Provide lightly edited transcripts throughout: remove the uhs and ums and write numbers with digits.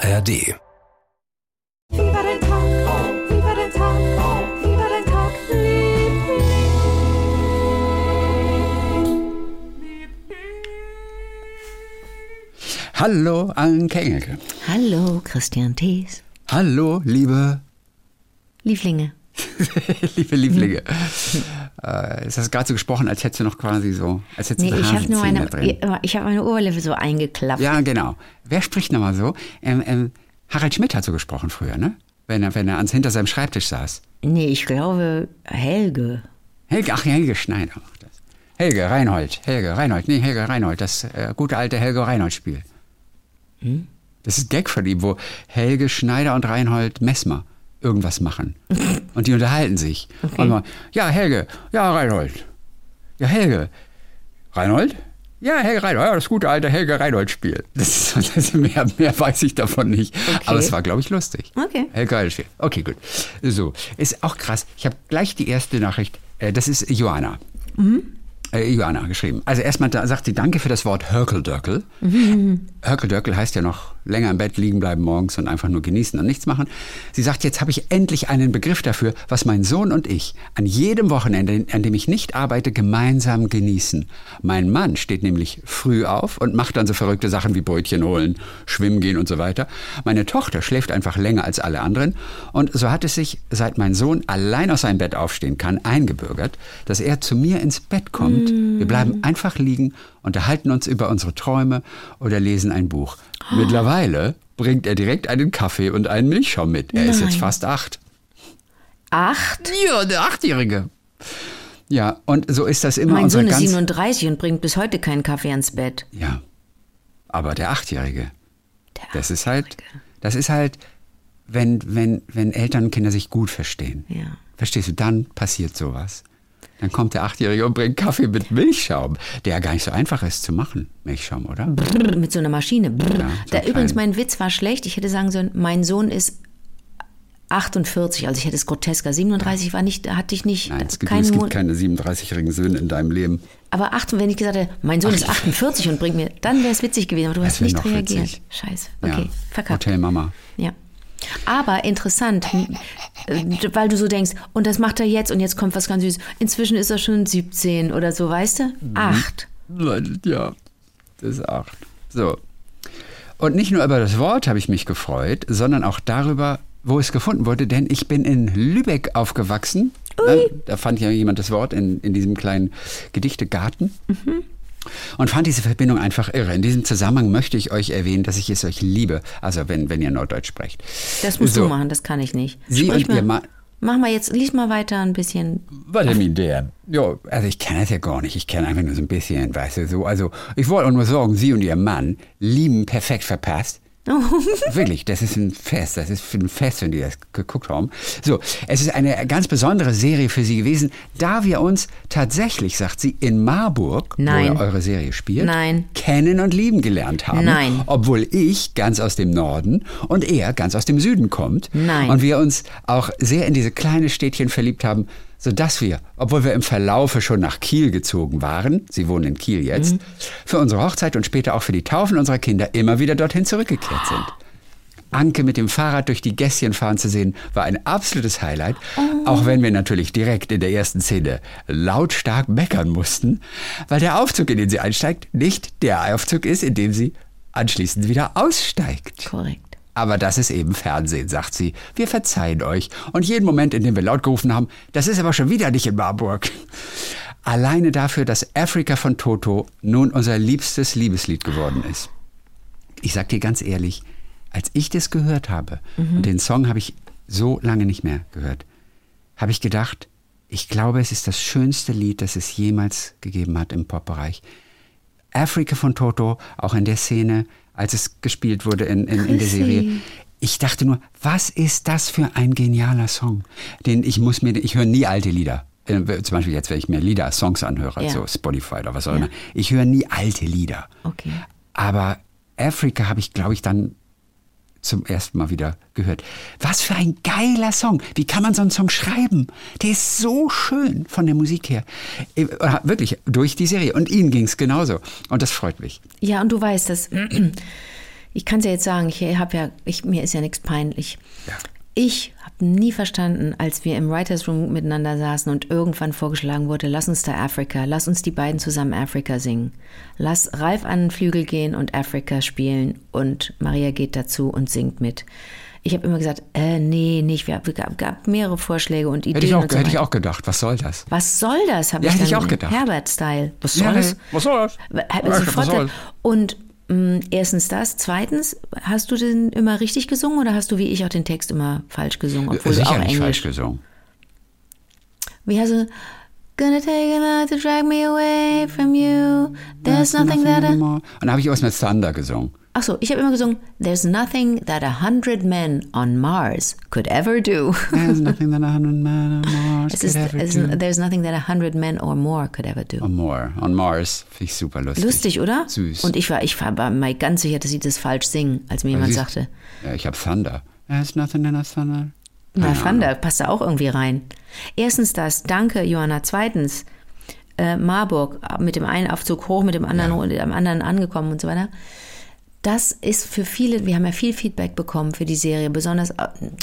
ARD. Viva den Tag, viva den Tag, viva den Tag, Hallo, Anke Engelke. Hallo, Christian Thees. Hallo, liebe Lieblinge. liebe Lieblinge. Ist das gerade so gesprochen, als hättest du noch quasi so, als hättest du ich habe nur drin. ich habe meine Oberlippe so eingeklappt. Ja, genau. Wer spricht nochmal so? Harald Schmidt hat so gesprochen früher, ne? Wenn er hinter seinem Schreibtisch saß. Nee, ich glaube Helge. Helge Schneider macht das. Helge Reinhold, das gute alte Helge Reinhold-Spiel. Das ist ein Gag von ihm, wo Helge Schneider und Reinhold Messmer irgendwas machen. Und die unterhalten sich. Okay. Und man, ja, Helge, ja, Reinhold. Ja, Helge. Reinhold? Ja, Helge Reinhold, ja, das gute alte Helge Reinhold-Spiel. Mehr weiß ich davon nicht. Okay. Aber es war, glaube ich, lustig. Okay. Helge Reinhold-Spiel. Okay, gut. So, ist auch krass. Ich habe gleich die erste Nachricht. Das ist Johanna. Johanna geschrieben. Also erstmal sagt sie Danke für das Wort Hörkeldörkel. Hörkeldörkel heißt ja noch länger im Bett liegen bleiben morgens und einfach nur genießen und nichts machen. Sie sagt, jetzt habe ich endlich einen Begriff dafür, was mein Sohn und ich an jedem Wochenende, an dem ich nicht arbeite, gemeinsam genießen. Mein Mann steht nämlich früh auf und macht dann so verrückte Sachen wie Brötchen holen, schwimmen gehen und so weiter. Meine Tochter schläft einfach länger als alle anderen und so hat es sich, seit mein Sohn allein aus seinem Bett aufstehen kann, eingebürgert, dass er zu mir ins Bett kommt. Wir bleiben einfach liegen, unterhalten uns über unsere Träume oder lesen ein Buch. Mittlerweile bringt er direkt einen Kaffee und einen Milchschaum mit. Er ist jetzt fast 8. 8? Ja, der 8-Jährige. Ja, und so ist das immer. Mein Sohn ist 37 und bringt bis heute keinen Kaffee ins Bett. Ja, aber der 8-Jährige. Das ist halt, wenn Eltern und Kinder sich gut verstehen. Ja. Verstehst du, dann passiert sowas. Dann kommt der 8-Jährige und bringt Kaffee mit Milchschaum, der gar nicht so einfach ist zu machen, Milchschaum, oder? Brrr, mit so einer Maschine. Ja, so Übrigens, klein. mein Witz war schlecht. Ich hätte sagen sollen, mein Sohn ist 48, also ich hätte es grotesker. 37 war nicht, hatte ich nicht. Nein, es gibt keine 37-jährigen Söhne in deinem Leben. Aber wenn ich gesagt hätte, mein Sohn ist 48 und bringt mir, dann wäre es witzig gewesen, aber du hast nicht noch reagiert. witzig. Scheiße, okay, Ja. verkackt. Hotel Mama. Ja. Aber interessant, weil du so denkst, und das macht er jetzt und jetzt kommt was ganz Süßes. Inzwischen ist er schon 17 oder so, weißt du? 8. Ja, das ist 8. So. Und nicht nur über das Wort habe ich mich gefreut, sondern auch darüber, wo es gefunden wurde, denn ich bin in Lübeck aufgewachsen. Da fand ja jemand das Wort in diesem kleinen Gedichtegarten. Und fand diese Verbindung einfach irre. In diesem Zusammenhang möchte ich euch erwähnen, dass ich es euch liebe. Also wenn ihr Norddeutsch sprecht. Das musst du machen, das kann ich nicht. Sie Sprich und ihr Mann. Mach mal jetzt, lies mal weiter ein bisschen. Was denn der? Ja, also ich kenne das ja gar nicht. Ich kenne einfach nur so ein bisschen, weißt du, so. Also ich wollte auch nur sagen, Sie und Ihr Mann lieben Perfekt verpasst. Wirklich, das ist ein Fest, wenn die das geguckt haben. So, es ist eine ganz besondere Serie für Sie gewesen, da wir uns tatsächlich, sagt sie, in Marburg, wo ja eure Serie spielt, kennen und lieben gelernt haben. Nein. Obwohl ich ganz aus dem Norden und er ganz aus dem Süden kommt. Nein. Und wir uns auch sehr in diese kleine Städtchen verliebt haben, sodass wir, obwohl wir im Verlaufe schon nach Kiel gezogen waren, sie wohnen in Kiel jetzt, für unsere Hochzeit und später auch für die Taufen unserer Kinder immer wieder dorthin zurückgekehrt sind. Anke mit dem Fahrrad durch die Gässchen fahren zu sehen, war ein absolutes Highlight, auch wenn wir natürlich direkt in der ersten Szene lautstark meckern mussten, weil der Aufzug, in den sie einsteigt, nicht der Aufzug ist, in dem sie anschließend wieder aussteigt. Korrekt. Aber das ist eben Fernsehen, sagt sie. Wir verzeihen euch. Und jeden Moment, in dem wir laut gerufen haben, das ist aber schon wieder nicht in Marburg. Alleine dafür, dass Africa von Toto nun unser liebstes Liebeslied geworden ist. Ich sag dir ganz ehrlich, als ich das gehört habe, und den Song habe ich so lange nicht mehr gehört, habe ich gedacht, ich glaube, es ist das schönste Lied, das es jemals gegeben hat im Popbereich. Africa von Toto, auch in der Szene, als es gespielt wurde in der Serie. Ich dachte nur, was ist das für ein genialer Song? Ich höre nie alte Lieder. Zum Beispiel jetzt, wenn ich mir Lieder, Songs anhöre, so Spotify oder was auch immer. Ich höre nie alte Lieder. Okay. Aber Africa habe ich, glaube ich, dann zum ersten Mal wieder gehört. Was für ein geiler Song. Wie kann man so einen Song schreiben? Der ist so schön von der Musik her. Wirklich, durch die Serie. Und Ihnen ging es genauso. Und das freut mich. Ja, und du weißt, dass ich kann es ja jetzt sagen, mir ist ja nichts peinlich. Ja. Ich habe nie verstanden, als wir im Writers Room miteinander saßen und irgendwann vorgeschlagen wurde, lass uns da Africa, lass uns die beiden zusammen Africa singen. Lass Ralf an den Flügel gehen und Africa spielen und Maria geht dazu und singt mit. Ich habe immer gesagt, nee, nicht. Es gab mehrere Vorschläge und Ideen. Hätte ich auch gedacht, was soll das? Was soll das, habe hätte ich ich auch gedacht. Herbert-Style. Was soll das? Was soll das? Und erstens das. Zweitens, hast du den immer richtig gesungen oder hast du wie ich auch den Text immer falsch gesungen? Obwohl Sicher du auch nicht Englisch. falsch gesungen. Wie hast du... Gonna take a lot to drag me away from you. There's nothing that I... Und dann habe ich was mit Thunder gesungen. Ach so, ich habe immer gesungen, there's nothing that 100 men on Mars could ever do. There's nothing that 100 men on Mars could ever do. There's nothing that 100 men or more could ever do. On Mars, finde ich super lustig. Lustig, oder? Süß. Und ich war mir ganz sicher, dass sie das falsch singen, als mir jemand sagte. Ja, ich habe Thunder. There's nothing that Thunder. Na, Thunder passt da auch irgendwie rein. Erstens das, danke Johanna. Zweitens, Marburg, mit dem einen Aufzug hoch, mit dem anderen und am anderen angekommen und so weiter. Das ist für viele, wir haben ja viel Feedback bekommen für die Serie, besonders,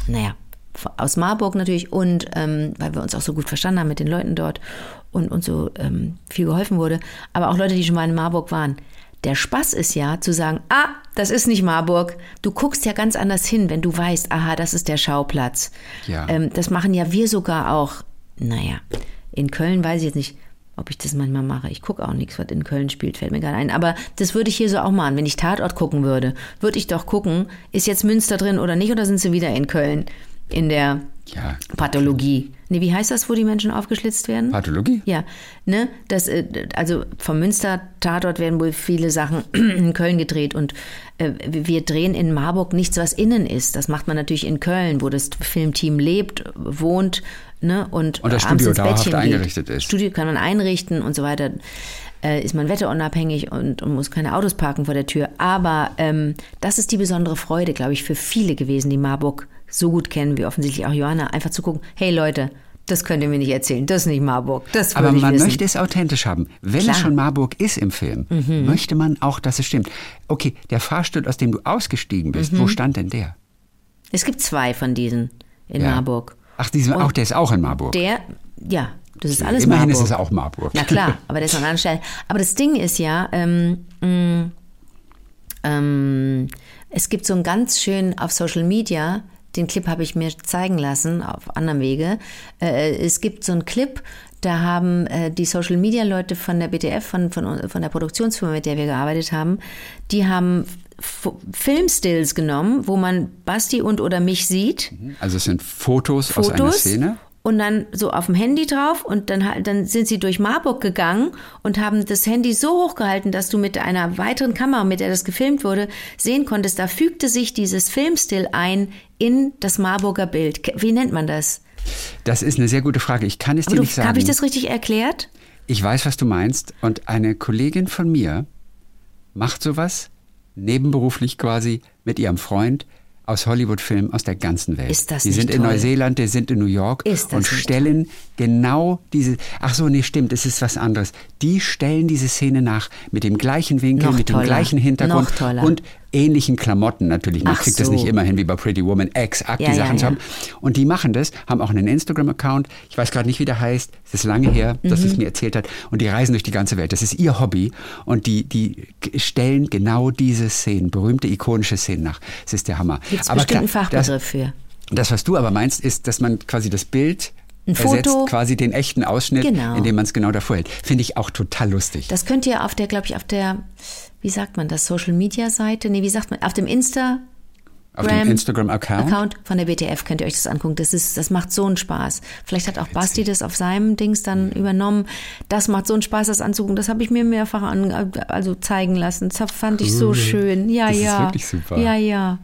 aus Marburg natürlich und weil wir uns auch so gut verstanden haben mit den Leuten dort und uns so viel geholfen wurde, aber auch Leute, die schon mal in Marburg waren. Der Spaß ist ja zu sagen, das ist nicht Marburg. Du guckst ja ganz anders hin, wenn du weißt, aha, das ist der Schauplatz. Ja. Das machen ja wir sogar auch. In Köln weiß ich jetzt nicht, ob ich das manchmal mache. Ich gucke auch nichts, was in Köln spielt, fällt mir gerade ein. Aber das würde ich hier so auch machen. Wenn ich Tatort gucken würde ich doch gucken, ist jetzt Münster drin oder nicht, oder sind sie wieder in Köln in der Pathologie? Nee, wie heißt das, wo die Menschen aufgeschlitzt werden? Pathologie? Ja, ne? Also vom Münster-Tatort werden wohl viele Sachen in Köln gedreht und wir drehen in Marburg nichts, was innen ist. Das macht man natürlich in Köln, wo das Filmteam lebt, wohnt, ne? Und das Studio dauerhaft eingerichtet ist. Studio kann man einrichten und so weiter. Ist man wetterunabhängig und muss keine Autos parken vor der Tür. Aber das ist die besondere Freude, glaube ich, für viele gewesen, die Marburg so gut kennen, wie offensichtlich auch Johanna, einfach zu gucken, hey Leute, das könnt ihr mir nicht erzählen, das ist nicht Marburg, das würde ich wissen. Aber man möchte es authentisch haben. Wenn es schon Marburg ist im Film, möchte man auch, dass es stimmt. Okay, der Fahrstuhl, aus dem du ausgestiegen bist, wo stand denn der? Es gibt 2 von diesen in Marburg. Ach, der ist auch in Marburg? Das ist alles Immerhin Marburg. Ist es auch Marburg. Na klar, aber der ist an einer anderen Stelle. Aber das Ding ist ja, es gibt so einen ganz schön auf Social Media, den Clip habe ich mir zeigen lassen, auf anderem Wege. Es gibt so einen Clip, da haben die Social Media Leute von der BTF, von der Produktionsfirma, mit der wir gearbeitet haben, die haben Filmstills genommen, wo man Basti oder mich sieht. Also es sind Fotos aus einer Szene. Und dann so auf dem Handy drauf und dann sind sie durch Marburg gegangen und haben das Handy so hochgehalten, dass du mit einer weiteren Kamera, mit der das gefilmt wurde, sehen konntest, da fügte sich dieses Filmstill ein in das Marburger Bild. Wie nennt man das? Das ist eine sehr gute Frage. Ich kann es dir nicht sagen. Habe ich das richtig erklärt? Ich weiß, was du meinst. Und eine Kollegin von mir macht sowas nebenberuflich quasi mit ihrem Freund aus Hollywood-Filmen aus der ganzen Welt. Ist das die nicht sind toll? In Neuseeland, die sind in New York und stellen genau diese, ach so, nee, stimmt, es ist was anderes. Die stellen diese Szene nach mit dem gleichen Winkel, mit dem gleichen Hintergrund und ähnlichen Klamotten natürlich. Man kriegt das nicht immer hin wie bei Pretty Woman, exakt die Sachen zu haben. Und die machen das, haben auch einen Instagram-Account. Ich weiß gerade nicht, wie der heißt. Es ist lange her, dass es mir erzählt hat. Und die reisen durch die ganze Welt. Das ist ihr Hobby. Und die stellen genau diese Szenen, berühmte, ikonische Szenen nach. Es ist der Hammer. Gibt es bestimmt einen Fachbegriff für. Das, was du aber meinst, ist, dass man quasi das Bild ersetzt, quasi den echten Ausschnitt, indem man es genau davor hält. Finde ich auch total lustig. Das könnt ihr auf der, wie sagt man das, Social-Media-Seite? Nee, wie sagt man, auf dem Instagram-Account von der BTF könnt ihr euch das angucken. Das macht so einen Spaß. Vielleicht hat auch Basti das auf seinem Dings dann übernommen. Das macht so einen Spaß, das anzugucken. Das habe ich mir mehrfach zeigen lassen. Das fand ich so schön. Ja, das ist wirklich super. Ja.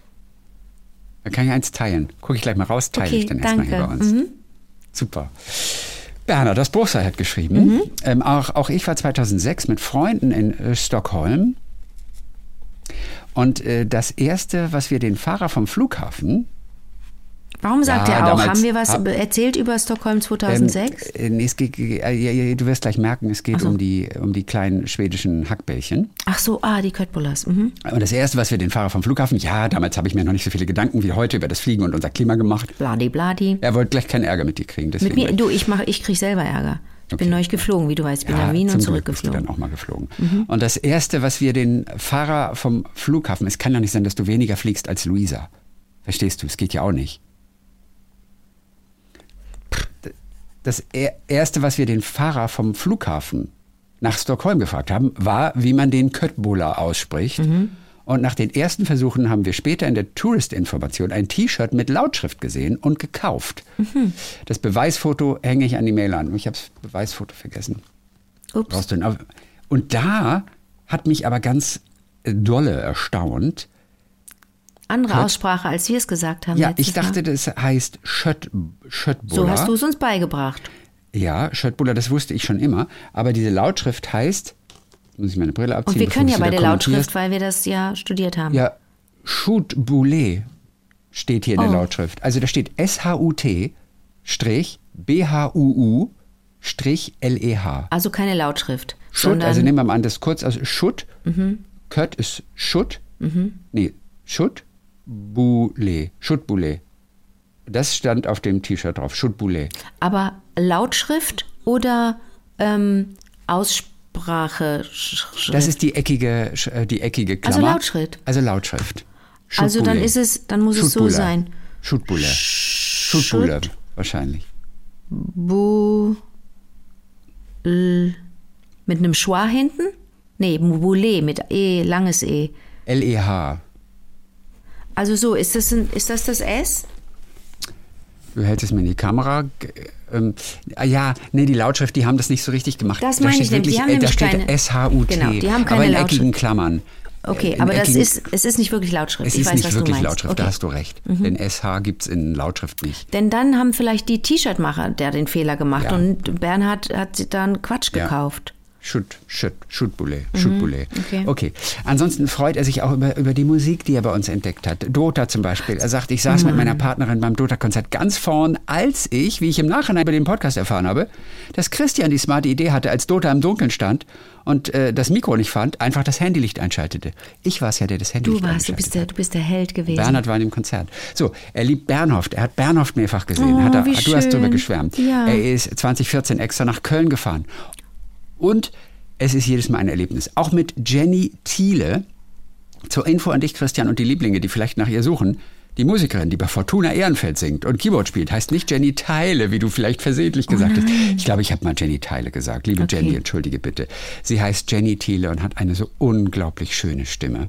Da kann ich eins teilen. Gucke ich gleich mal raus, teile ich dann erstmal hier bei uns. Super. Bernhard aus Bursa hat geschrieben, auch ich war 2006 mit Freunden in Stockholm und das Erste, was wir den Fahrer vom Flughafen Warum sagt Ja, er auch? damals Haben wir was erzählt über Stockholm 2006? Nee, du wirst gleich merken, es geht um die kleinen schwedischen Hackbällchen. Ach so, die Köttbullas. Und das Erste, was wir den Fahrer vom Flughafen, damals habe ich mir noch nicht so viele Gedanken wie heute über das Fliegen und unser Klima gemacht. Bladi. Er wollte gleich keinen Ärger mit dir kriegen. Mit mir, ich kriege selber Ärger. Ich bin neulich geflogen, wie du weißt. Ich bin nach Wien und zurückgeflogen. Bist du dann auch mal geflogen. Und das Erste, was wir den Fahrer vom Flughafen, es kann ja nicht sein, dass du weniger fliegst als Luisa. Verstehst du? Es geht ja auch nicht. Das Erste, was wir den Fahrer vom Flughafen nach Stockholm gefragt haben, war, wie man den Köttbullar ausspricht. Und nach den ersten Versuchen haben wir später in der Tourist-Information ein T-Shirt mit Lautschrift gesehen und gekauft. Das Beweisfoto hänge ich an die Mail an. Ich habe das Beweisfoto vergessen. Ups. Und da hat mich aber ganz dolle erstaunt. Andere Aussprache, als wir es gesagt haben. Ja, ich dachte, das heißt Schöttbullar. So hast du es uns beigebracht. Ja, Schöttbullar, das wusste ich schon immer. Aber diese Lautschrift heißt, muss ich meine Brille abziehen. Und wir können ja bei der Lautschrift, weil wir das ja studiert haben. Ja, Schutbulé steht hier in der Lautschrift. Also da steht SHUT-BHUU-LEH. Also keine Lautschrift. Schutt, also nehmen wir mal an, das kurz aus Schutt. Kött ist Schutt. Nee, Schutbulé. Das stand auf dem T-Shirt drauf, Schutbulé. Aber Lautschrift oder Aussprache? Das ist die eckige Klammer. Also Lautschrift. Also Lautschrift. Also dann muss es so sein. Schutbulé wahrscheinlich. Mit einem Schwa hinten? Nee, Boulé mit E, langes E. LEH. Also so, ist das das S? Du hältst es mir in die Kamera. Die Lautschrift, die haben das nicht so richtig gemacht. Das meine ich nämlich. Da steht SHUT, genau, die haben keine aber in Lautschrift. eckigen Klammern. Okay, aber es ist nicht wirklich Lautschrift. Es ist nicht wirklich Lautschrift, okay. Da hast du recht. Denn SH gibt es in Lautschrift nicht. Denn dann haben vielleicht die T-Shirt-Macher den Fehler gemacht und Bernhard hat dann Quatsch gekauft. Schutbulé. Okay. Ansonsten freut er sich auch über die Musik, die er bei uns entdeckt hat. Dota zum Beispiel. Er sagt, ich saß mit meiner Partnerin beim Dota-Konzert ganz vorn, als ich, wie ich im Nachhinein bei dem Podcast erfahren habe, dass Christian die smarte Idee hatte, als Dota im Dunkeln stand und das Mikro nicht fand, einfach das Handylicht einschaltete. Ich war es ja, der das Handylicht einschaltete. Du bist der Held gewesen. Bernhard war in dem Konzert. So, er liebt Bernhoft. Er hat Bernhoft mehrfach gesehen. Du hast drüber geschwärmt. Ja. Er ist 2014 extra nach Köln gefahren. Und es ist jedes Mal ein Erlebnis. Auch mit Jenny Thiele. Zur Info an dich, Christian, und die Lieblinge, die vielleicht nach ihr suchen. Die Musikerin, die bei Fortuna Ehrenfeld singt und Keyboard spielt, heißt nicht Jenny Theile, wie du vielleicht versehentlich gesagt hast. Ich glaube, ich habe mal Jenny Theile gesagt. Liebe Jenny, entschuldige bitte. Sie heißt Jenny Thiele und hat eine so unglaublich schöne Stimme.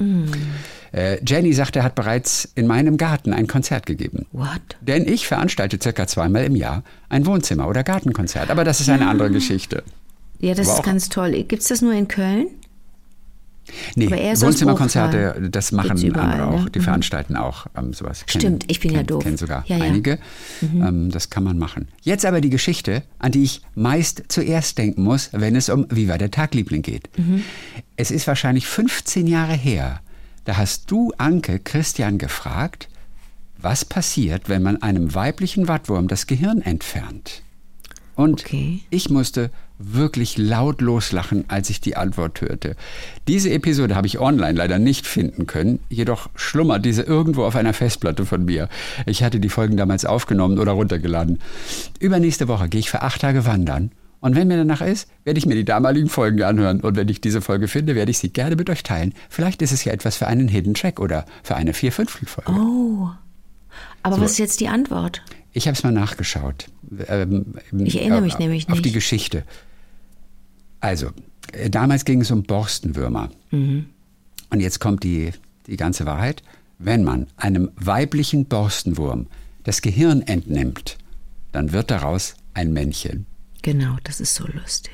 Jenny sagt, er hat bereits in meinem Garten ein Konzert gegeben. What? Denn ich veranstalte circa 2-mal im Jahr ein Wohnzimmer- oder Gartenkonzert. Aber das ist eine andere Geschichte. Ja, das ist ganz toll. Gibt es das nur in Köln? Nee, Wohnzimmerkonzerte, das machen überall, andere auch. ne? Die veranstalten auch sowas. Stimmt, ich bin ja doof. Kennen sogar Ja. einige. Das kann man machen. Jetzt aber die Geschichte, an die ich meist zuerst denken muss, wenn es um Wie war der Tag, Liebling geht. Es ist wahrscheinlich 15 Jahre her. Da hast du, Anke, Christian gefragt, was passiert, wenn man einem weiblichen Wattwurm das Gehirn entfernt? Und ich musste wirklich laut loslachen, als ich die Antwort hörte. Diese Episode habe ich online leider nicht finden können, jedoch schlummert diese irgendwo auf einer Festplatte von mir. Ich hatte die Folgen damals aufgenommen oder runtergeladen. Übernächste Woche gehe ich für 8 Tage wandern und wenn mir danach ist, werde ich mir die damaligen Folgen anhören und wenn ich diese Folge finde, werde ich sie gerne mit euch teilen. Vielleicht ist es ja etwas für einen Hidden Track oder für eine 4/5-Folge. Oh, aber was ist jetzt die Antwort? Ich habe es mal nachgeschaut. Ich erinnere mich nämlich nicht. Auf die Geschichte. Also, damals ging es um Borstenwürmer. Und jetzt kommt die ganze Wahrheit. Wenn man einem weiblichen Borstenwurm das Gehirn entnimmt, dann wird daraus ein Männchen. Genau, das ist so lustig.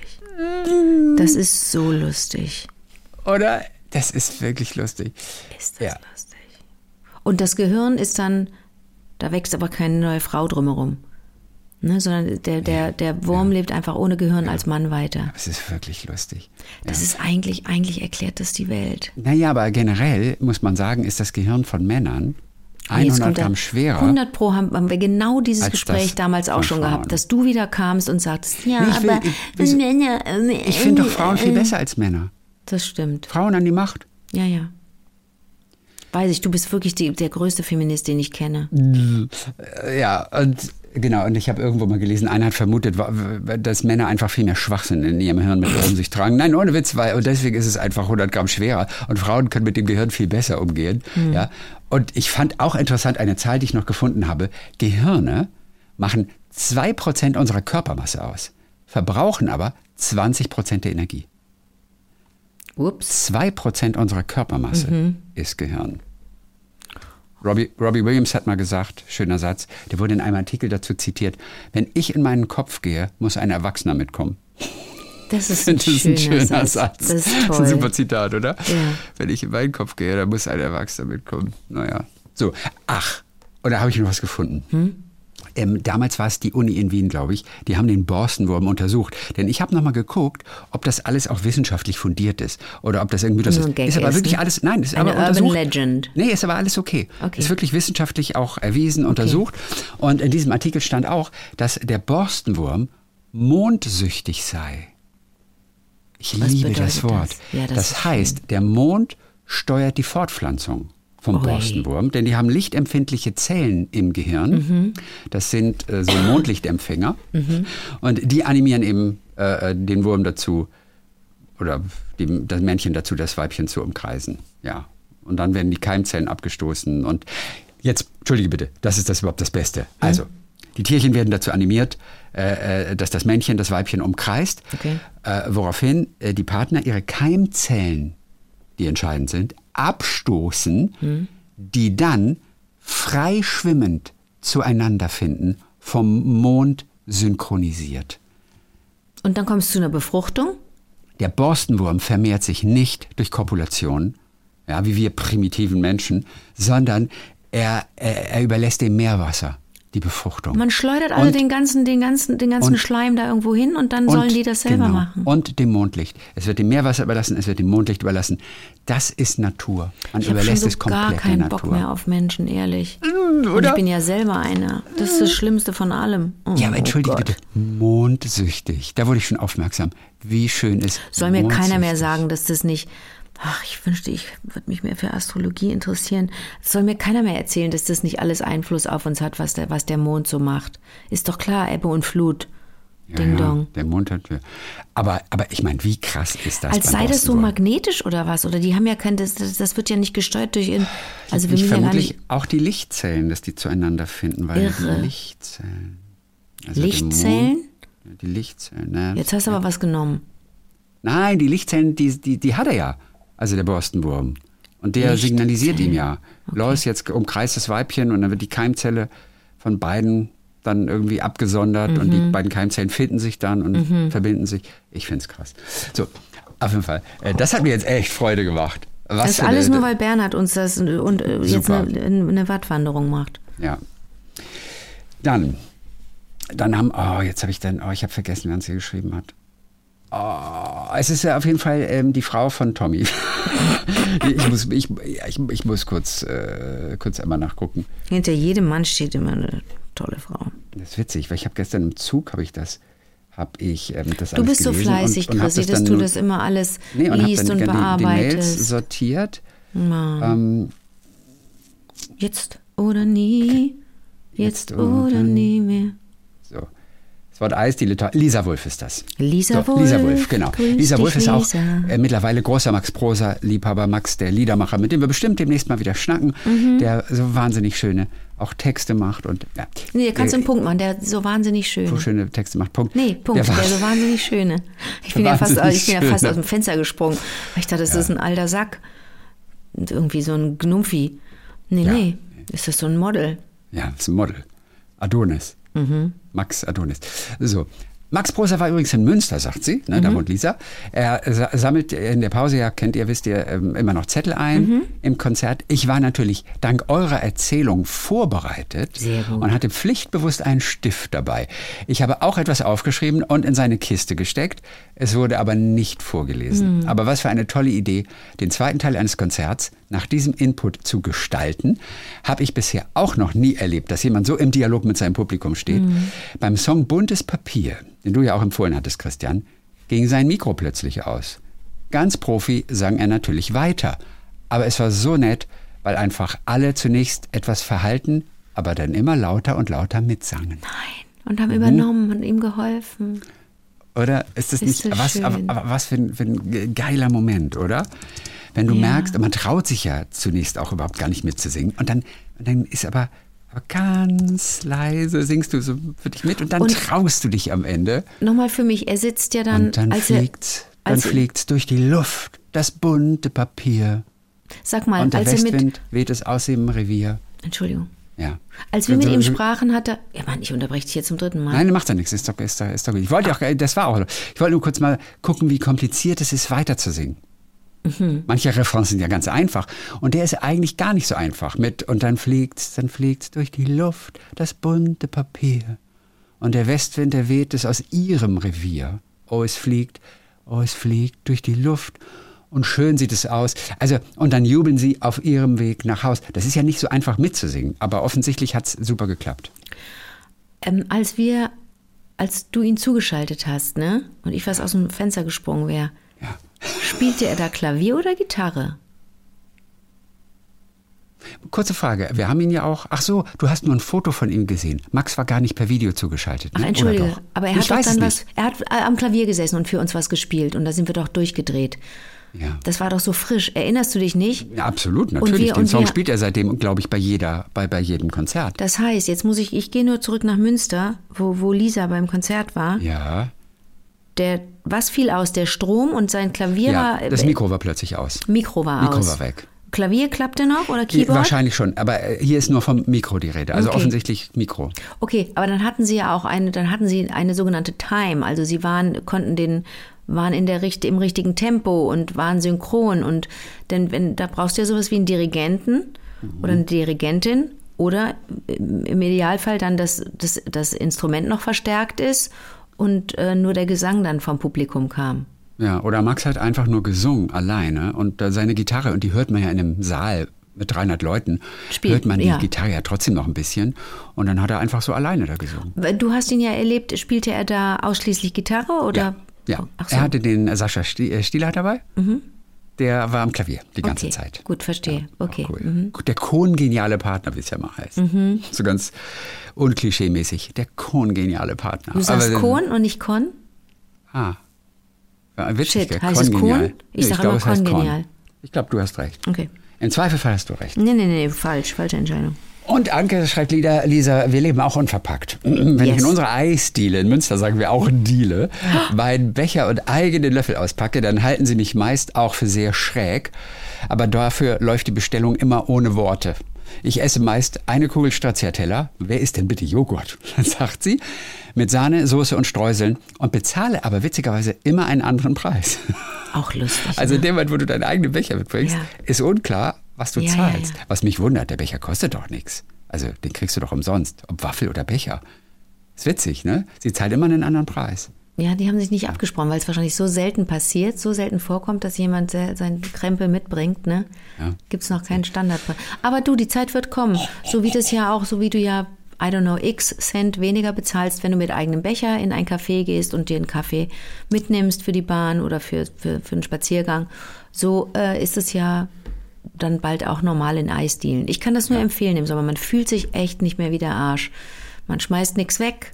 Das ist so lustig. Oder? Das ist wirklich lustig. Ist das lustig. Und das Gehirn ist dann, da wächst aber keine neue Frau drumherum. Ne, sondern der Wurm lebt einfach ohne Gehirn als Mann weiter. Das ist wirklich lustig. Das ist eigentlich erklärt das die Welt. Naja, aber generell muss man sagen, ist das Gehirn von Männern 100 Gramm schwerer. 100 Pro haben wir genau dieses als Gespräch das damals auch von schon Frauen. gehabt, dass du wieder kamst und sagtest, ja, Nee, aber Männer. Ich finde doch Frauen viel besser als Männer. Das stimmt. Frauen an die Macht. Ja, ja. Weiß ich, du bist wirklich der größte Feminist, den ich kenne. Ja, und genau, und ich habe irgendwo mal gelesen, einer hat vermutet, dass Männer einfach viel mehr Schwachsinn in ihrem Hirn mit um sich tragen. Nein, ohne Witz, und deswegen ist es einfach 100 Gramm schwerer. Und Frauen können mit dem Gehirn viel besser umgehen. Ja. Und ich fand auch interessant eine Zahl, die ich noch gefunden habe. Gehirne machen 2% unserer Körpermasse aus, verbrauchen aber 20% der Energie. Ups. 2% unserer Körpermasse ist Gehirn. Robbie Williams hat mal gesagt, schöner Satz, der wurde in einem Artikel dazu zitiert, wenn ich in meinen Kopf gehe, muss ein Erwachsener mitkommen. Das ist ein schöner Satz. Das ist Das ist toll. ein super Zitat, oder? Ja. Wenn ich in meinen Kopf gehe, dann muss ein Erwachsener mitkommen. Naja, so. Ach, und da habe ich noch was gefunden. Damals war es die Uni in Wien, glaube ich. Die haben den Borstenwurm untersucht. Denn ich habe nochmal geguckt, ob das alles auch wissenschaftlich fundiert ist. Oder ob das irgendwie das Nur ein Gag ist. Aber ist, wirklich ne? alles, nein, ist Eine aber Urban untersucht. Legend. Nee, ist aber alles okay. Okay. Ist wirklich wissenschaftlich auch erwiesen, untersucht. Und in diesem Artikel stand auch, dass der Borstenwurm mondsüchtig sei. Ich liebe das bedeutet Wort. das? Ja, das das ist heißt, der Mond steuert die Fortpflanzung vom Ui. Borstenwurm, denn die haben lichtempfindliche Zellen im Gehirn. Das sind so Mondlichtempfänger. Und die animieren eben den Wurm dazu, oder das Männchen dazu, das Weibchen zu umkreisen. Ja. Und dann werden die Keimzellen abgestoßen. Und jetzt, entschuldige bitte, das ist das überhaupt das Beste. Also, die Tierchen werden dazu animiert, dass das Männchen das Weibchen umkreist, woraufhin die Partner ihre Keimzellen, die entscheidend sind, abstoßen, die dann frei schwimmend zueinander finden, vom Mond synchronisiert. Und dann kommst du zu einer Befruchtung? Der Borstenwurm vermehrt sich nicht durch Kopulation, ja, wie wir primitiven Menschen, sondern er überlässt dem Meerwasser die Befruchtung. Man schleudert alle den ganzen Schleim da irgendwo hin und dann sollen die das selber machen. Und dem Mondlicht. Es wird dem Meerwasser überlassen, es wird dem Mondlicht überlassen. Das ist Natur. Man Ich habe schon überlässt so es komplett gar keinen der Bock Natur. mehr auf Menschen, ehrlich. Und ich bin ja selber einer. Das ist das Schlimmste von allem. Oh, Ja, aber entschuldige Gott. bitte, mondsüchtig. Da wurde ich schon aufmerksam. Wie schön ist Soll mir keiner mehr mondsüchtig. sagen, dass das nicht... Ach, ich wünschte, ich würde mich mehr für Astrologie interessieren. Es soll mir keiner mehr erzählen, dass das nicht alles Einfluss auf uns hat, was der Mond so macht. Ist doch klar, Ebbe und Flut. Ding Dong. Der Mond hat... Aber ich meine, wie krass ist das? Als beim sei das so Borstenwurm? magnetisch oder was? Oder die haben ja kein... Das wird ja nicht gesteuert durch... Also wir Ich müssen ja gar vermutlich nicht... auch die Lichtzellen, dass die zueinander finden, weil Irre. die Lichtzellen... Also Lichtzellen? Der Mond, die Lichtzellen, ne? Jetzt hast du aber was genommen. Nein, die Lichtzellen, die hat er ja. Also der Borstenwurm. Und der Lichtzellen. signalisiert ihm ja. Lois, jetzt umkreist das Weibchen und dann wird die Keimzelle von beiden dann irgendwie abgesondert und die beiden Keimzellen finden sich dann und verbinden sich. Ich find's krass. So, auf jeden Fall. Das hat mir jetzt echt Freude gemacht. Was Das ist für alles eine- nur, weil Bernhard uns das und jetzt Super. eine Wattwanderung macht. Ja. Dann ich habe vergessen, wer uns hier geschrieben hat. Es ist ja auf jeden Fall die Frau von Tommy. ich muss kurz einmal nachgucken. Hinter jedem Mann steht immer eine tolle Frau. Das ist witzig, weil ich habe gestern im Zug das Du alles bist so gelesen fleißig, und hab Chrissy, dass dann du das immer alles und hab liest dann und die Mails bearbeitest. sortiert. Mann. Jetzt oder nie. Jetzt oder nie mehr. So. Das Wort Eis, die Lisa Wulff ist das. Lisa So, Wulff. Lisa Wulff, genau. Grüß Lisa dich, Wulff ist auch Lisa. mittlerweile großer Max-Prosa-Liebhaber, Max, der Liedermacher, mit dem wir bestimmt demnächst mal wieder schnacken, der so wahnsinnig schöne auch Texte macht und ja. Nee, der kannst du einen Punkt machen, der so wahnsinnig schön. So schöne Texte macht. Punkt. Nee, Punkt, der so wahnsinnig schöne. Ich bin ja fast aus dem Fenster gesprungen, weil ich dachte, das ist ein alter Sack. Und irgendwie so ein Gnumpfi. Nee, ist das so ein Model? Ja, das ist ein Model. Adonis. Max Adonis. So. Max Prosa war übrigens in Münster, sagt sie, ne, da wohnt Lisa. Er sammelt in der Pause, ja, wisst ihr, immer noch Zettel ein im Konzert. Ich war natürlich dank eurer Erzählung vorbereitet Sehr gut. und hatte pflichtbewusst einen Stift dabei. Ich habe auch etwas aufgeschrieben und in seine Kiste gesteckt. Es wurde aber nicht vorgelesen. Aber was für eine tolle Idee, den zweiten Teil eines Konzerts nach diesem Input zu gestalten, habe ich bisher auch noch nie erlebt, dass jemand so im Dialog mit seinem Publikum steht. Beim Song Buntes Papier, den du ja auch empfohlen hattest, Christian, ging sein Mikro plötzlich aus. Ganz Profi sang er natürlich weiter. Aber es war so nett, weil einfach alle zunächst etwas verhalten, aber dann immer lauter und lauter mitsangen. Nein. Und haben übernommen und ihm geholfen. Oder ist das Ist nicht, so was, schön. aber was für ein geiler Moment, oder? Wenn du merkst, man traut sich ja zunächst auch überhaupt gar nicht mitzusingen. Und dann ist aber ganz leise singst du so für dich mit und dann traust du dich am Ende. Nochmal für mich, er sitzt ja dann... Und dann fliegt's durch die Luft, das bunte Papier. Sag mal, und der als er Westwind weht es aus dem Revier. Entschuldigung. Ja. Als wir mit ihm sprachen, hat er... Ja, Mann, ich unterbreche dich jetzt zum 3. Mal. Nein, macht ja nichts. Ist doch gut. Ich wollte nur kurz mal gucken, wie kompliziert es ist, weiterzusingen. Manche Refrains sind ja ganz einfach. Und der ist eigentlich gar nicht so einfach. Und dann fliegt's durch die Luft, das bunte Papier. Und der Westwind, der weht es aus ihrem Revier. Oh, es fliegt durch die Luft. Und schön sieht es aus. Also, und dann jubeln sie auf ihrem Weg nach Haus. Das ist ja nicht so einfach mitzusingen, aber offensichtlich hat es super geklappt. Als du ihn zugeschaltet hast, ne? Und ich fast aus dem Fenster gesprungen wäre, spielte er da Klavier oder Gitarre? Kurze Frage, wir haben ihn ja auch, ach so, du hast nur ein Foto von ihm gesehen. Max war gar nicht per Video zugeschaltet. Ach, Ne? entschuldige, Oder doch? aber er hat doch dann er hat am Klavier gesessen und für uns was gespielt und da sind wir doch durchgedreht. Ja. Das war doch so frisch. Erinnerst du dich nicht? Ja, absolut, natürlich. Den Song spielt er seitdem, glaube ich, bei jedem Konzert. Das heißt, jetzt ich gehe nur zurück nach Münster, wo Lisa beim Konzert war. Ja. Was fiel aus? Der Strom und sein Klavier war... Das Mikro war plötzlich aus. Mikro war weg. Klavier klappte noch oder Keyboard? Wahrscheinlich schon, aber hier ist nur vom Mikro die Rede. Also offensichtlich Mikro. Okay, aber dann hatten sie ja auch eine sogenannte Time. Also sie waren im richtigen Tempo und waren synchron. Denn da brauchst du ja sowas wie einen Dirigenten oder eine Dirigentin oder im Idealfall dann, dass das Instrument noch verstärkt ist und nur der Gesang dann vom Publikum kam. Ja, oder Max hat einfach nur gesungen, alleine. Und seine Gitarre, und die hört man ja in einem Saal mit 300 Leuten, hört man die Gitarre ja trotzdem noch ein bisschen. Und dann hat er einfach so alleine da gesungen. Du hast ihn ja erlebt, spielte er da ausschließlich Gitarre? Oder? Ja. Ach so. Er hatte den Sascha Stieler dabei. Der war am Klavier die ganze Zeit. Gut, verstehe. Ja, okay. Cool. Der kongeniale Partner, wie es ja mal heißt. So ganz unklischee-mäßig. Der kongeniale Partner. Du sagst Kon und nicht Con? Ah. Ja, witzig, Shit, heißt es Kon? Ich sage immer kongenial. Ich glaube, du hast recht. Okay. Im Zweifelsfall hast du recht. Nee, falsche Entscheidung. Und Anke schreibt Lisa, wir leben auch unverpackt. Wenn ich in unserer Eisdiele, in Münster sagen wir auch Diele, meinen Becher und eigene Löffel auspacke, dann halten sie mich meist auch für sehr schräg. Aber dafür läuft die Bestellung immer ohne Worte. Ich esse meist eine Kugel Stracciatella. Wer isst denn bitte Joghurt? Sagt sie. Mit Sahne, Soße und Streuseln. Und bezahle aber witzigerweise immer einen anderen Preis. Auch lustig. Also in dem Moment, wo du deinen eigenen Becher mitbringst, ist unklar, was du zahlst. Ja. Was mich wundert, der Becher kostet doch nichts. Also den kriegst du doch umsonst. Ob Waffel oder Becher. Ist witzig, ne? Sie zahlt immer einen anderen Preis. Ja, die haben sich nicht abgesprochen, weil es wahrscheinlich so selten passiert, so selten vorkommt, dass jemand seinen Krempel mitbringt, ne? Ja. Gibt es noch keinen Standardpreis. Aber du, die Zeit wird kommen. So wie du ja, I don't know, x Cent weniger bezahlst, wenn du mit eigenem Becher in ein Café gehst und dir einen Kaffee mitnimmst für die Bahn oder für einen Spaziergang. So ist es ja dann bald auch normal in Eisdielen. Ich kann das nur empfehlen im Sommer. Man fühlt sich echt nicht mehr wie der Arsch. Man schmeißt nichts weg,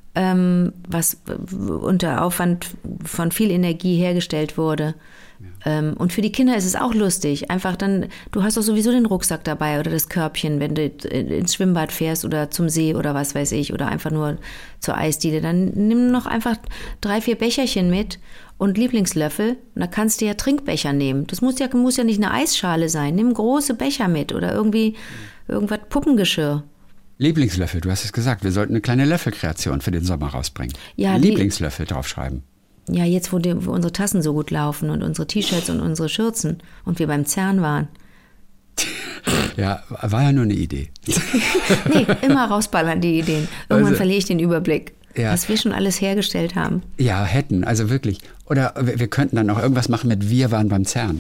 was unter Aufwand von viel Energie hergestellt wurde. Und für die Kinder ist es auch lustig. Einfach dann, du hast doch sowieso den Rucksack dabei oder das Körbchen, wenn du ins Schwimmbad fährst oder zum See oder was weiß ich oder einfach nur zur Eisdiele. Dann nimm noch einfach 3-4 Becherchen mit und Lieblingslöffel. Und da kannst du ja Trinkbecher nehmen. Das muss ja nicht eine Eisschale sein. Nimm große Becher mit oder irgendwas Puppengeschirr. Lieblingslöffel, du hast es gesagt. Wir sollten eine kleine Löffelkreation für den Sommer rausbringen. Ja, Lieblingslöffel draufschreiben. Ja, jetzt, wo unsere Tassen so gut laufen und unsere T-Shirts und unsere Schürzen und wir beim CERN waren. Ja, war ja nur eine Idee. Nee, immer rausballern die Ideen. Irgendwann verliere ich den Überblick. Ja. Was wir schon alles hergestellt haben. Ja, hätten, also wirklich. Oder wir könnten dann auch irgendwas machen mit Wir waren beim CERN.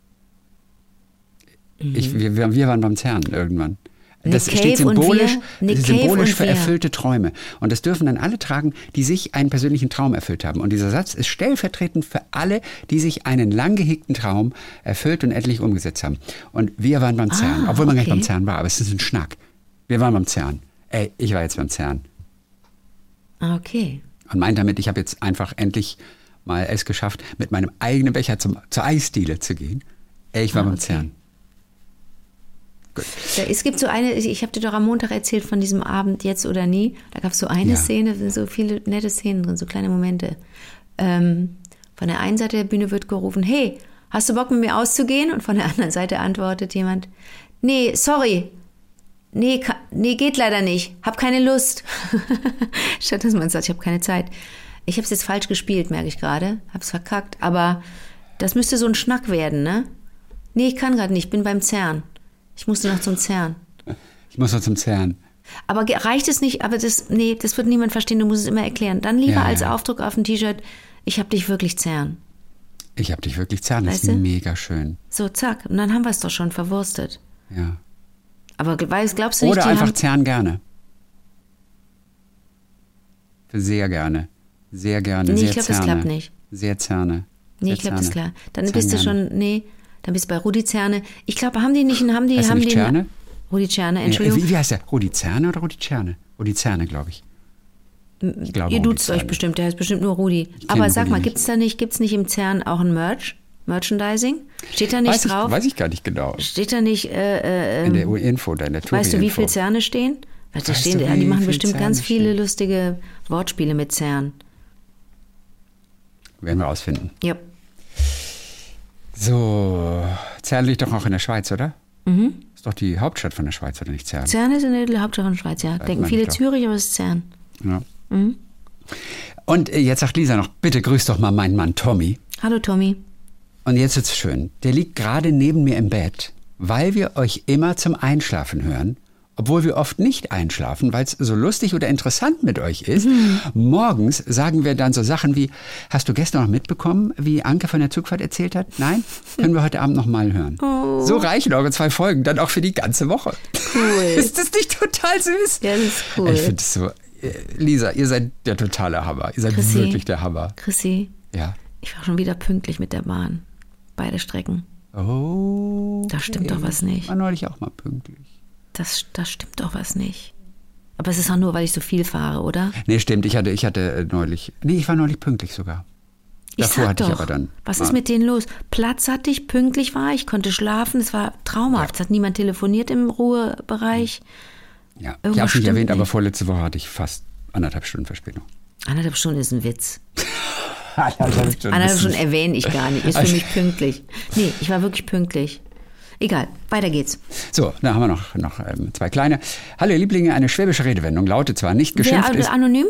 Wir waren beim CERN irgendwann. Das steht symbolisch für erfüllte Träume. Und das dürfen dann alle tragen, die sich einen persönlichen Traum erfüllt haben. Und dieser Satz ist stellvertretend für alle, die sich einen lang gehegten Traum erfüllt und endlich umgesetzt haben. Und wir waren beim CERN, obwohl man gar nicht beim CERN war, aber es ist ein Schnack. Wir waren beim CERN. Ey, ich war jetzt beim CERN. Okay. Und meint damit, ich habe jetzt einfach endlich mal es geschafft, mit meinem eigenen Becher zur Eisdiele zu gehen. Ey, ich war beim CERN. Gut. Es gibt so eine, ich habe dir doch am Montag erzählt von diesem Abend Jetzt oder Nie. Da gab es so eine Szene, sind so viele nette Szenen drin, so kleine Momente. Von der einen Seite der Bühne wird gerufen, hey, hast du Bock mit mir auszugehen? Und von der anderen Seite antwortet jemand, nee, sorry. Nee, geht leider nicht. Hab keine Lust. Statt dass man sagt, ich habe keine Zeit. Ich habe es jetzt falsch gespielt, merke ich gerade. Hab's verkackt. Aber das müsste so ein Schnack werden, ne? Nee, ich kann gerade nicht. Bin beim CERN. Ich musste noch zum CERN. Ich muss noch zum CERN. Aber reicht es nicht? Aber das wird niemand verstehen. Du musst es immer erklären. Dann lieber als Aufdruck auf dem T-Shirt, ich hab dich wirklich CERN. Ich hab dich wirklich CERN. Das ist mega schön. So, zack. Und dann haben wir es doch schon verwurstet. Ja. Aber glaubst du nicht, oder einfach CERN gerne. Sehr gerne. Sehr gerne. Nee, sehr ich glaube, das klappt nicht. Sehr Zerne. Nee, ich glaube, das ist klar. Dann bist du schon, dann bist du bei Rudi Zerne. Ich glaube, haben die Czerne? Rudi Zerne, Entschuldigung. Wie heißt der? Rudi Zerne oder Rudi Czerne? Rudi Zerne, glaube ich. Ich glaube, ihr duzt euch bestimmt, der heißt bestimmt nur Rudi. Aber sag mal, gibt's nicht im CERN auch ein Merchandising? Steht da nicht drauf? Weiß ich gar nicht genau. Steht da nicht in der Info, in der Weißt du, wie viele Zerne stehen? Die machen bestimmt ganz viele lustige Wortspiele mit CERN. Werden wir rausfinden. Ja. So, CERN liegt doch auch in der Schweiz, oder? Mhm. Ist doch die Hauptstadt von der Schweiz, oder nicht CERN? CERN ist in der Hauptstadt von der Schweiz, ja. Denken viele Zürich, aber es ist CERN. Ja. Mhm. Und jetzt sagt Lisa noch, bitte grüß doch mal meinen Mann Tommy. Hallo Tommy. Und jetzt wird's schön. Der liegt gerade neben mir im Bett, weil wir euch immer zum Einschlafen hören, obwohl wir oft nicht einschlafen, weil es so lustig oder interessant mit euch ist. Mhm. Morgens sagen wir dann so Sachen wie, hast du gestern noch mitbekommen, wie Anke von der Zugfahrt erzählt hat? Nein? Können wir heute Abend noch mal hören. Oh. So reichen eure 2 Folgen dann auch für die ganze Woche. Cool. Ist das nicht total süß? Ja, das ist cool. Ich finde es so, Lisa, ihr seid der totale Hammer. Ihr seid wirklich der Hammer. Chrissy, ja. Ich war schon wieder pünktlich mit der Bahn. Beide Strecken. Oh. Okay. Da stimmt doch was nicht. War neulich auch mal pünktlich. Das stimmt doch was nicht. Aber es ist auch nur, weil ich so viel fahre, oder? Nee, stimmt. Ich hatte neulich. Nee, ich war neulich pünktlich sogar. Davor hatte ich aber dann. Was ist mit denen los? Platz hatte ich, pünktlich war ich, konnte schlafen. Es war traumhaft. Es hat niemand telefoniert im Ruhebereich. Ja, ich habe es nicht erwähnt, aber vorletzte Woche hatte ich fast 1,5 Stunden Verspätung. 1,5 Stunden ist ein Witz. 1,5 Stunden erwähne ich gar nicht. Ist für mich pünktlich. Nee, ich war wirklich pünktlich. Egal, weiter geht's. So, da haben wir noch 2 kleine. Hallo ihr Lieblinge, eine schwäbische Redewendung lautet zwar nicht geschimpft ist... anonym?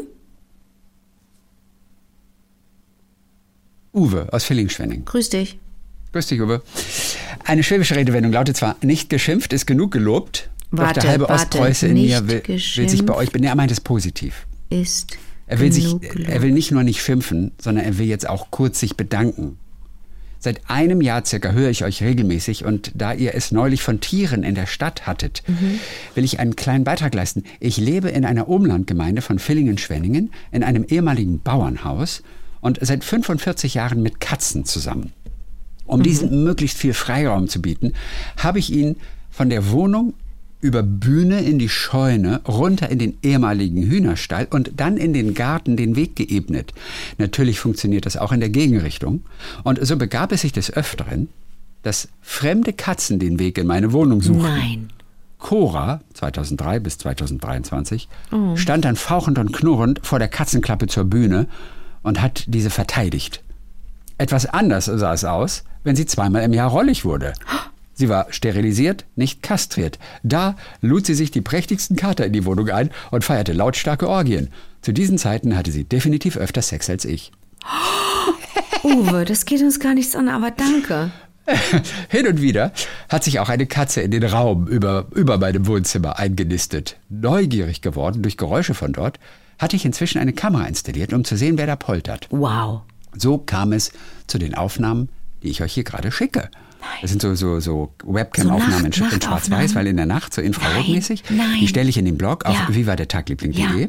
Uwe aus Villingen-Schwenning. Grüß dich. Grüß dich, Uwe. Eine schwäbische Redewendung lautet zwar nicht geschimpft ist genug gelobt, doch der halbe Ostpreuße in mir will sich bei euch... Er meint es positiv. Er will nicht nur nicht schimpfen, sondern er will jetzt auch kurz sich bedanken. Seit einem Jahr circa höre ich euch regelmäßig und da ihr es neulich von Tieren in der Stadt hattet, will ich einen kleinen Beitrag leisten. Ich lebe in einer Umlandgemeinde von Villingen-Schwenningen in einem ehemaligen Bauernhaus und seit 45 Jahren mit Katzen zusammen. Um diesen möglichst viel Freiraum zu bieten, habe ich ihn von der Wohnung über Bühne in die Scheune, runter in den ehemaligen Hühnerstall und dann in den Garten den Weg geebnet. Natürlich funktioniert das auch in der Gegenrichtung. Und so begab es sich des Öfteren, dass fremde Katzen den Weg in meine Wohnung suchten. Nein. Cora, 2003 bis 2023, stand dann fauchend und knurrend vor der Katzenklappe zur Bühne und hat diese verteidigt. Etwas anders sah es aus, wenn sie 2-mal im Jahr rollig wurde. Sie war sterilisiert, nicht kastriert. Da lud sie sich die prächtigsten Kater in die Wohnung ein und feierte lautstarke Orgien. Zu diesen Zeiten hatte sie definitiv öfter Sex als ich. Uwe, das geht uns gar nichts an, aber danke. Hin und wieder hat sich auch eine Katze in den Raum über meinem Wohnzimmer eingenistet. Neugierig geworden durch Geräusche von dort, hatte ich inzwischen eine Kamera installiert, um zu sehen, wer da poltert. Wow. So kam es zu den Aufnahmen, die ich euch hier gerade schicke. Das sind so Webcam-Aufnahmen in Schwarz-Weiß, weil in der Nacht, so infrarotmäßig. Nein. Die stelle ich in den Blog auf vivadertagliebling.de.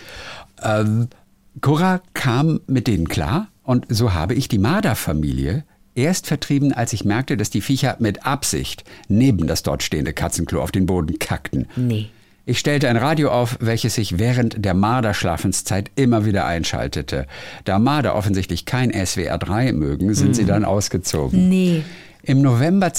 Cora kam mit denen klar und so habe ich die Marder-Familie erst vertrieben, als ich merkte, dass die Viecher mit Absicht neben das dort stehende Katzenklo auf den Boden kackten. Nee. Ich stellte ein Radio auf, welches sich während der Marder-Schlafenszeit immer wieder einschaltete. Da Marder offensichtlich kein SWR 3 mögen, sind sie dann ausgezogen. Nee. Im November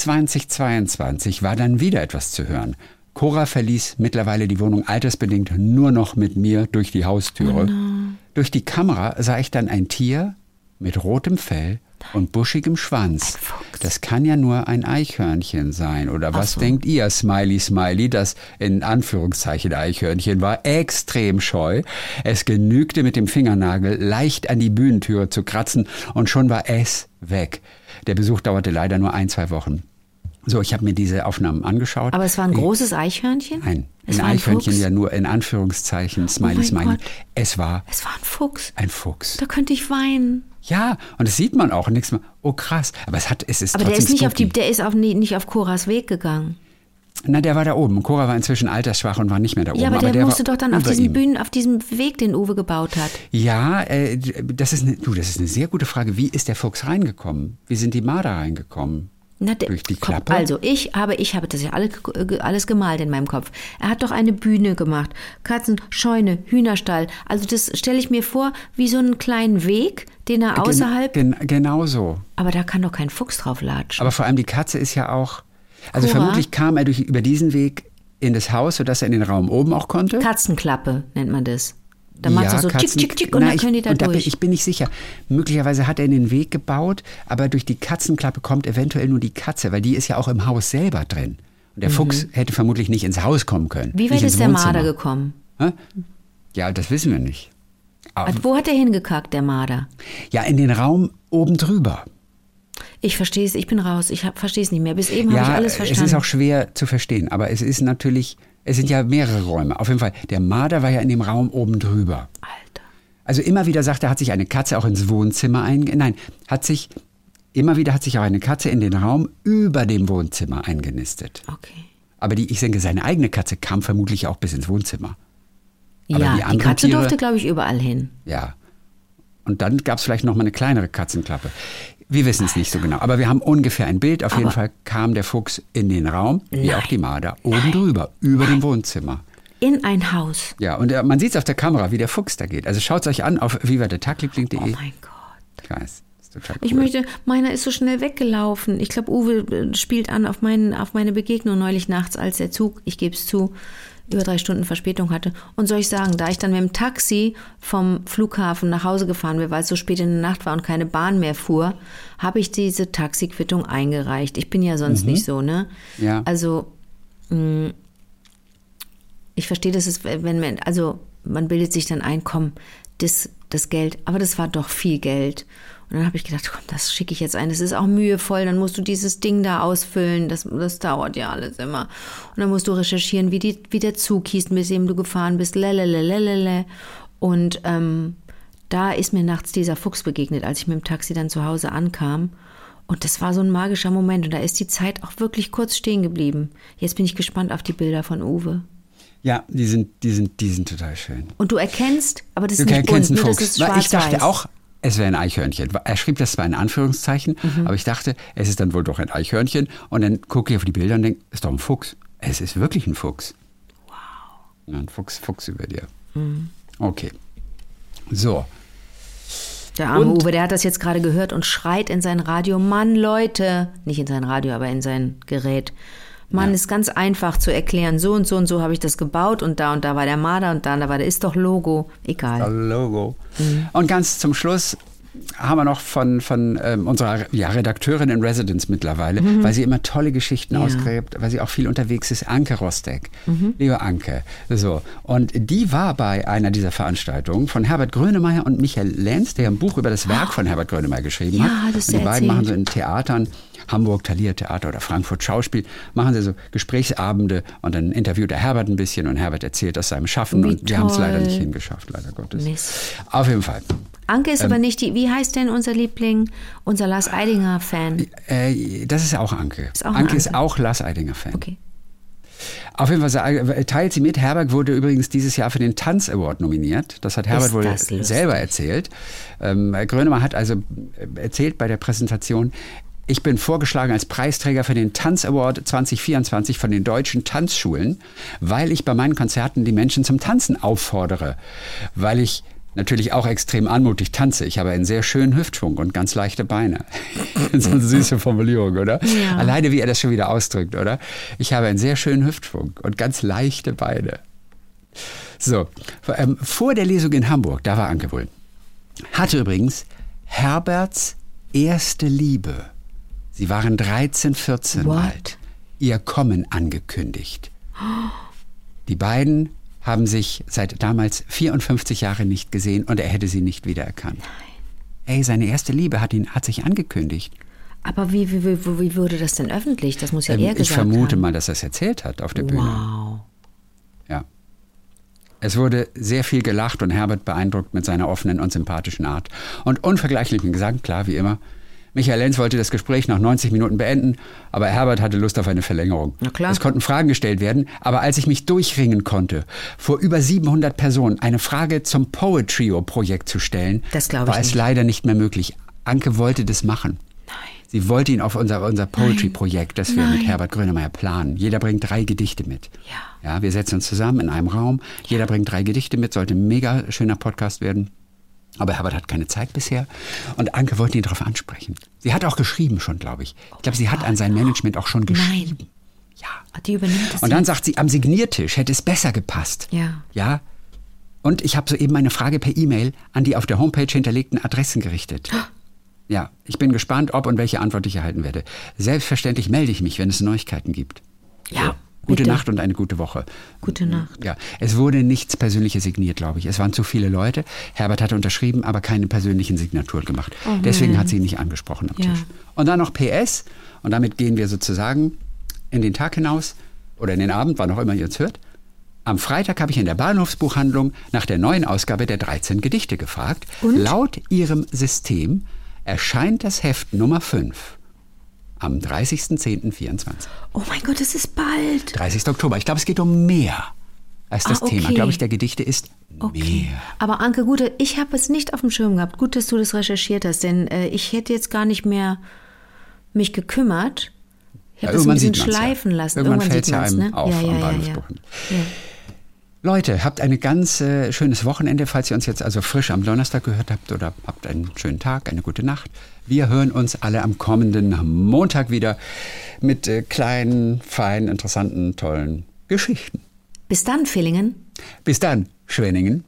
2022 war dann wieder etwas zu hören. Cora verließ mittlerweile die Wohnung altersbedingt nur noch mit mir durch die Haustüre. Durch die Kamera sah ich dann ein Tier mit rotem Fell und buschigem Schwanz. Das kann ja nur ein Eichhörnchen sein. Oder was denkt ihr, Smiley Smiley? Das in Anführungszeichen Eichhörnchen war extrem scheu. Es genügte mit dem Fingernagel leicht an die Bühnentüre zu kratzen und schon war es weg. Der Besuch dauerte leider nur 1-2 Wochen. So, ich habe mir diese Aufnahmen angeschaut. Aber es war ein großes Eichhörnchen? Nein, Es ein war ein Eichhörnchen Fuchs? ja nur in Anführungszeichen, Smiley mein Smiley. Gott. Es war Es war ein Fuchs. ein Fuchs. Da könnte ich weinen. Ja, und das sieht man auch. Und nichts mehr. Oh krass, aber es ist Aber der trotzdem ist spooky. nicht auf Coras Weg gegangen. Na, der war da oben. Cora war inzwischen altersschwach und war nicht mehr da oben. Ja, aber der musste war doch dann auf über diesen ihm. auf diesem Weg, den Uwe gebaut hat. Ja, das ist eine sehr gute Frage. Wie ist der Fuchs reingekommen? Wie sind die Marder reingekommen? Na, Durch die komm, Klappe? also, ich habe das ja alles gemalt in meinem Kopf. Er hat doch eine Bühne gemacht. Katzen, Scheune, Hühnerstall. Also das stelle ich mir vor wie so einen kleinen Weg, den er außerhalb... Genau so. Aber da kann doch kein Fuchs drauf latschen. Aber vor allem die Katze ist ja auch... Also Cora? vermutlich kam er über diesen Weg in das Haus, sodass er in den Raum oben auch konnte. Katzenklappe nennt man das. Da machst du so tschick, tschick, tschick und Na, dann können die da durch. Ich bin nicht sicher. Möglicherweise hat er den Weg gebaut, aber durch die Katzenklappe kommt eventuell nur die Katze, weil die ist ja auch im Haus selber drin. Und der Fuchs hätte vermutlich nicht ins Haus kommen können. Wie weit nicht ins ist der Wohnzimmer. Marder gekommen? Hä? Ja, das wissen wir nicht. Aber, Wo hat er hingekackt, der Marder? ja, in den Raum oben drüber. Ich verstehe es, ich bin raus. Ich verstehe es nicht mehr. Bis eben habe ich alles verstanden. Es ist auch schwer zu verstehen, aber es ist natürlich, es sind ja mehrere Räume. Auf jeden Fall, der Marder war ja in dem Raum oben drüber. Alter. Also immer wieder sagt er, hat sich eine Katze auch ins Wohnzimmer immer wieder hat sich auch eine Katze in den Raum über dem Wohnzimmer eingenistet. Okay. Aber ich denke, seine eigene Katze kam vermutlich auch bis ins Wohnzimmer. Aber Ja, die anderen Katze Tiere- durfte, glaube ich, überall hin. Ja. Und dann gab es vielleicht noch mal eine kleinere Katzenklappe. Wir wissen es nicht so genau, aber wir haben ungefähr ein Bild. Auf jeden Fall kam der Fuchs in den Raum, wie auch die Marder, oben drüber, über dem Wohnzimmer. In ein Haus. Ja, und man sieht es auf der Kamera, wie der Fuchs da geht. Also schaut es euch an auf vivadertagliebling.de. Oh mein Gott. Ich weiß, ist total cool. Ich möchte, meiner ist so schnell weggelaufen. Ich glaube, Uwe spielt an auf meine Begegnung neulich nachts, als der Zug, ich gebe es zu, über 3 Stunden Verspätung hatte. Und soll ich sagen, da ich dann mit dem Taxi vom Flughafen nach Hause gefahren bin, weil es so spät in der Nacht war und keine Bahn mehr fuhr, habe ich diese Taxiquittung eingereicht. Ich bin ja sonst nicht so, ne? Ja. Also, ich verstehe, dass es, man bildet sich dann ein, komm, das Geld, aber das war doch viel Geld. Und dann habe ich gedacht, komm, das schicke ich jetzt ein. Das ist auch mühevoll, dann musst du dieses Ding da ausfüllen. Das dauert ja alles immer. Und dann musst du recherchieren, wie der Zug hieß, mit dem du gefahren bist. Und da ist mir nachts dieser Fuchs begegnet, als ich mit dem Taxi dann zu Hause ankam. Und das war so ein magischer Moment. Und da ist die Zeit auch wirklich kurz stehen geblieben. Jetzt bin ich gespannt auf die Bilder von Uwe. Ja, die sind total schön. Und du erkennst, aber das Du ist nicht bunt, kennst einen nur das Fuchs. ist Weil ich schwarz-weiß. dachte auch, es wäre ein Eichhörnchen. Er schrieb das zwar in Anführungszeichen, aber ich dachte, es ist dann wohl doch ein Eichhörnchen. Und dann gucke ich auf die Bilder und denke, ist doch ein Fuchs. Es ist wirklich ein Fuchs. Wow. Ja, ein Fuchs über dir. Okay. So. Der arme Uwe, der hat das jetzt gerade gehört und schreit in sein Radio, Mann, Leute, nicht in sein Radio, aber in sein Gerät. Mann, ist ganz einfach zu erklären, so und so und so habe ich das gebaut und da war der Marder und da war der, ist doch Logo, egal. Logo. Und ganz zum Schluss haben wir noch von unserer Redakteurin in Residence mittlerweile, weil sie immer tolle Geschichten ausgräbt, weil sie auch viel unterwegs ist, Anke Rostek. Liebe Anke. So. Und die war bei einer dieser Veranstaltungen von Herbert Grönemeyer und Michael Lenz, der ein Buch über das Werk von Herbert Grönemeyer geschrieben hat. Ja, das und die beiden erzählt. machen so in Theatern Hamburg Thalia Theater oder Frankfurt Schauspiel, machen sie so Gesprächsabende und dann interviewt der Herbert ein bisschen und Herbert erzählt aus seinem Schaffen Wie und wir haben es leider toll. nicht hingeschafft, leider Gottes. Mist. Auf jeden Fall. Anke ist aber nicht die, wie heißt denn unser Liebling, unser Lars Eidinger-Fan? Das ist auch Anke. Ist auch eine Anke ist Anke. auch Lars Eidinger-Fan. Okay. Auf jeden Fall teilt sie mit. Herbert wurde übrigens dieses Jahr für den Tanz Award nominiert. Das hat Herbert Ist wohl das lustig. selber erzählt. Grönemeyer hat also erzählt bei der Präsentation, ich bin vorgeschlagen als Preisträger für den Tanz Award 2024 von den deutschen Tanzschulen, weil ich bei meinen Konzerten die Menschen zum Tanzen auffordere. Weil ich natürlich auch extrem anmutig tanze. Ich habe einen sehr schönen Hüftschwung und ganz leichte Beine. So eine süße Formulierung, oder? Ja. Alleine, wie er das schon wieder ausdrückt, oder? Ich habe einen sehr schönen Hüftschwung und ganz leichte Beine. So, vor der Lesung in Hamburg, da war Anke wohl, hatte übrigens Herberts erste Liebe. Sie waren 13, 14 What? alt. Ihr Kommen angekündigt. Die beiden haben sich seit damals 54 Jahren nicht gesehen und er hätte sie nicht wiedererkannt. Ey, seine erste Liebe hat sich angekündigt. Aber wie wurde das denn öffentlich? Das muss ja er gesagt Ich vermute haben. mal, dass er es erzählt hat auf der Bühne. Wow. Ja. Es wurde sehr viel gelacht und Herbert beeindruckt mit seiner offenen und sympathischen Art und unvergleichlichem Gesang, klar, wie immer. Michael Lenz wollte das Gespräch nach 90 Minuten beenden, aber Herbert hatte Lust auf eine Verlängerung. Na klar. Es konnten Fragen gestellt werden, aber als ich mich durchringen konnte, vor über 700 Personen eine Frage zum Poetry-Projekt zu stellen, Das glaube ich war es nicht. leider nicht mehr möglich. Anke wollte das machen. Nein. Sie wollte ihn auf unser Poetry-Projekt, das wir Nein. mit Herbert Grönemeyer planen. Jeder bringt 3 Gedichte mit. Ja. Ja, wir setzen uns zusammen in einem Raum. Jeder bringt 3 Gedichte mit. Sollte ein mega schöner Podcast werden. Aber Herbert hat keine Zeit bisher. Und Anke wollte ihn darauf ansprechen. Sie hat auch geschrieben schon, glaube ich. Ich glaube, sie hat an sein Management auch schon geschrieben. Nein. Ja. Die übernimmt das. Und dann sagt sie, am Signiertisch hätte es besser gepasst. Ja. Ja. Und ich habe soeben eine Frage per E-Mail an die auf der Homepage hinterlegten Adressen gerichtet. Ja, ich bin gespannt, ob und welche Antwort ich erhalten werde. Selbstverständlich melde ich mich, wenn es Neuigkeiten gibt. Ja, Gute bitte. Nacht und eine gute Woche. Gute Nacht. Ja, es wurde nichts Persönliches signiert, glaube ich. Es waren zu viele Leute. Herbert hatte unterschrieben, aber keine persönlichen Signaturen gemacht. Deswegen hat sie ihn nicht angesprochen am Ja. Tisch. Und dann noch PS, und damit gehen wir sozusagen in den Tag hinaus oder in den Abend, wann auch immer ihr es hört. Am Freitag habe ich in der Bahnhofsbuchhandlung nach der neuen Ausgabe der 13 Gedichte gefragt. Und? Laut ihrem System erscheint das Heft Nummer 5 am 30.10.24. Oh mein Gott, es ist bald. 30. Oktober. Ich glaube, es geht um mehr als das okay. Thema. Glaube ich, der Gedichte ist Okay. mehr. Aber Anke, Gute, ich habe es nicht auf dem Schirm gehabt. Gut, dass du das recherchiert hast, denn ich hätte jetzt gar nicht mehr mich gekümmert. Ich habe das ein bisschen schleifen lassen. Irgendwann fällt es ja man's, einem ne? auf am Bahnhofsbuchhandel. Leute, habt ein ganz schönes Wochenende, falls ihr uns jetzt also frisch am Donnerstag gehört habt oder habt einen schönen Tag, eine gute Nacht. Wir hören uns alle am kommenden Montag wieder mit kleinen, feinen, interessanten, tollen Geschichten. Bis dann, Villingen. Bis dann, Schwenningen.